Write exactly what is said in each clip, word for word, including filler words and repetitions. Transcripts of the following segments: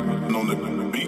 Diamond on the beat.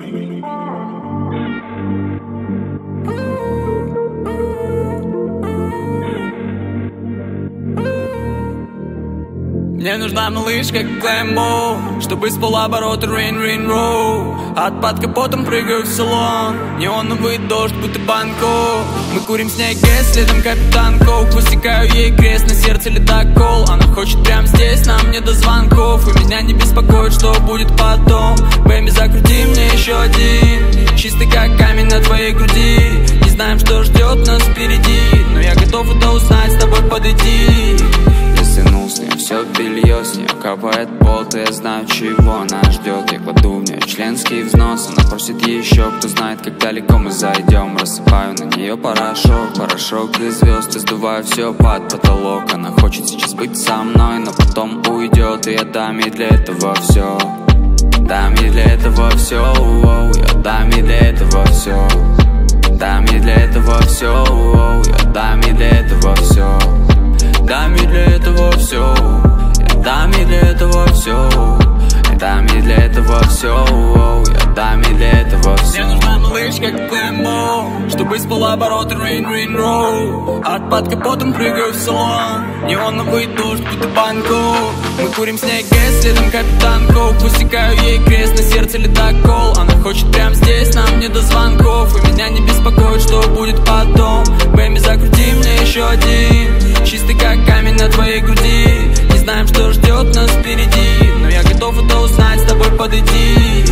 Мне нужна малышка, как Глэмбо, чтобы с полоборота Rain Rain Row. От под капотом прыгаю в салон, неоновый дождь, будто банко. Мы курим с ней гэс, следом капитан Коук. Высекаю ей крест, на сердце ледокол. Она хочет прямо здесь, нам не до звонков. И меня не беспокоит, что будет потом. Бэйби, закрути мне еще один, чистый как камень на твоей груди. Не знаем, что ждет нас впереди, но я готов это узнать, с тобой подойти. Тянул с ним все белье, с нее капает пот, и я знаю, чего нас ждет. Я кладу в нее членский взнос, она просит еще, кто знает, как далеко мы зайдем. Рассыпаю на нее порошок, порошок для звезд, и сдуваю все под потолок. Она хочет сейчас быть со мной, но потом уйдет, и я дам ей для этого все. Дам ей для этого все, я дам ей для этого все. Дам ей для этого все, я дам ей для этого все. Дам ей для этого все, я дам ей для этого все. Я дам ей для этого все, я дам ей для этого все. Мне нужна малышка, как Глэмбо, чтобы с полоборота Rain Rain Row. От под капотом прыгаю в салон, неоновый дождь, будто банко. Мы курим с ней гэс, следом капитан Коук. Высекаю ей крест, на сердце ледокол. Она хочет прямо здесь, нам не до звонков. И меня не беспокоит, что будет потом. Бэйби, закрути мне еще один, чистый как камень на твоей груди. Не знаем, что ждет нас впереди, но я готов это узнать, с тобой подойти.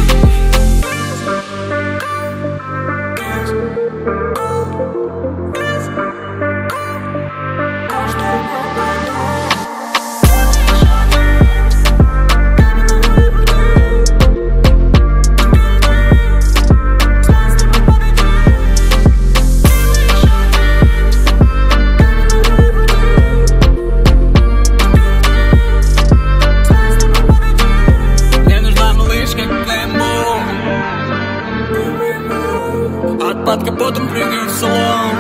Под капотом прыгаю в салон.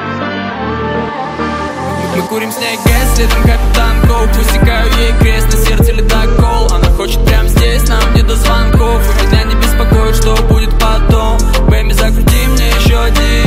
Мы курим с ней гэс, следом капитан Коук. Высекаю ей крест, на сердце ледокол. Она хочет прямо здесь, нам не до звонков. И меня не беспокоит, что будет потом. Бэйби, закрути мне еще один,